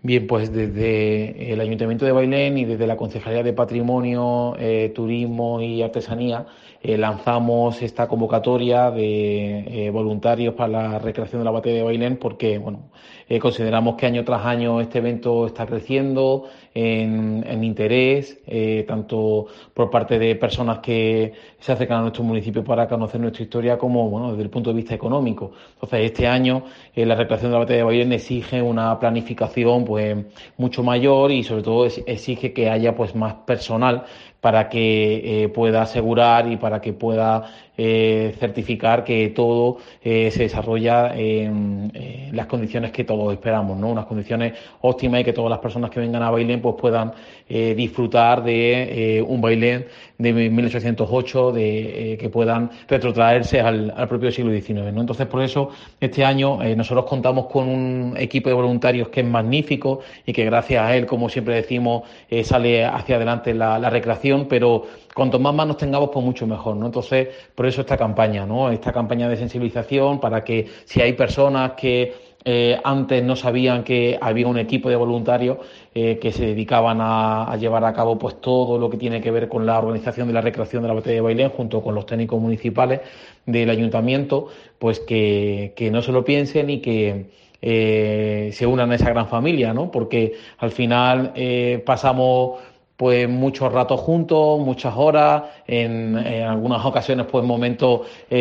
Bien, pues desde el Ayuntamiento de Bailén y desde la Concejalía de Patrimonio, Turismo y Artesanía lanzamos esta convocatoria de voluntarios para la recreación de la Batalla de Bailén porque bueno, consideramos que año tras año este evento está creciendo en interés, tanto por parte de personas que se acercan a nuestro municipio para conocer nuestra historia como bueno, desde el punto de vista económico. Entonces, este año la recreación de la Batalla de Bailén exige una planificación pues mucho mayor y sobre todo exige que haya pues más personal para que pueda asegurar y para que pueda certificar que todo se desarrolla en las condiciones que todos esperamos, ¿no? Unas condiciones óptimas y que todas las personas que vengan a Bailén pues puedan disfrutar de un Bailén de 1808, que puedan retrotraerse al propio siglo XIX, ¿no? Entonces, por eso, este año nosotros contamos con un equipo de voluntarios que es magnífico y que gracias a él, como siempre decimos, sale hacia adelante la recreación, pero cuanto más manos tengamos, pues mucho mejor, ¿no? Entonces, por eso esta campaña, ¿no? Esta campaña de sensibilización para que si hay personas que antes no sabían que había un equipo de voluntarios que se dedicaban a llevar a cabo pues todo lo que tiene que ver con la organización de la recreación de la Batalla de Bailén junto con los técnicos municipales del ayuntamiento, pues que no se lo piensen y que se unan a esa gran familia, ¿no? Porque al final pasamos pues muchos ratos juntos, muchas horas, en algunas ocasiones pues momentos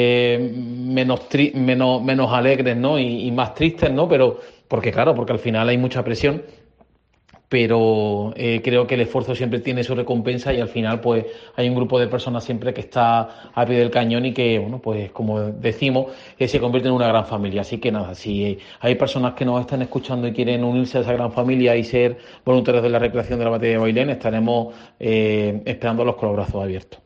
menos alegres, ¿no? Y más tristes, ¿no? Pero porque claro, porque al final hay mucha presión, pero creo que el esfuerzo siempre tiene su recompensa y al final pues hay un grupo de personas siempre que está a pie del cañón y que, bueno, pues como decimos, se convierte en una gran familia. Así que nada, si hay personas que nos están escuchando y quieren unirse a esa gran familia y ser voluntarios de la recreación de la Batalla de Bailén, estaremos esperándolos con los brazos abiertos.